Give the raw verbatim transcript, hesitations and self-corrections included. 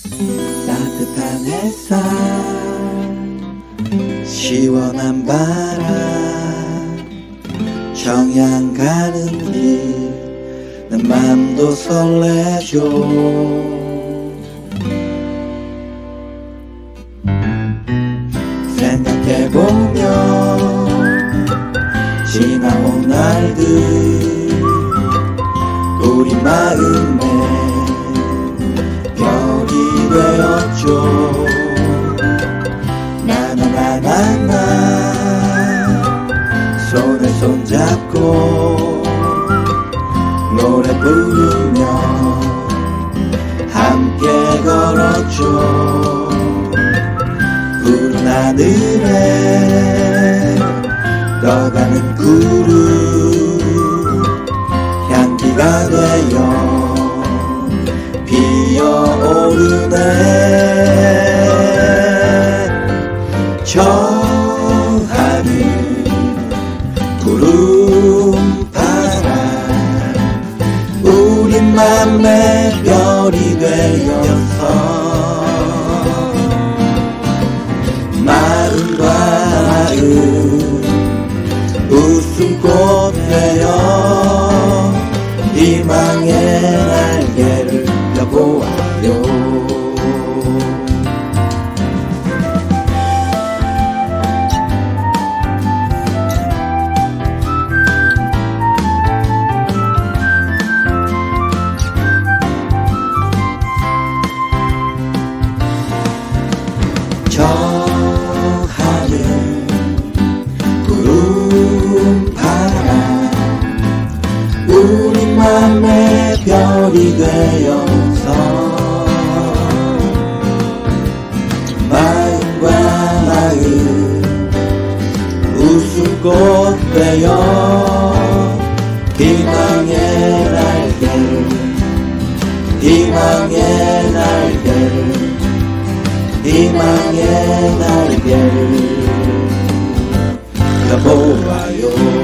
따뜻한 햇살 시원한 바람 청양 가는 길 내 맘도 설레죠. 생각해보면 지나온 날들 우리 마음에 별이 되었죠. 나나나나나 손에 손잡고 노래 부르며 함께 걸었죠. 푸른 하늘에 떠가는 구름 향기가 되어 피어오르네. 저 하늘 구름바람 우리 맘에 별이 되어서 마음과 마음 웃음꽃 되어 희망의 날개를 펴보아요. 저 하늘 구름바람 우리 맘에 별이 되어서 마음과 마음 웃음꽃 되어 희망의 날개를 희망의 날개를 희망의 날개를 펴보아요.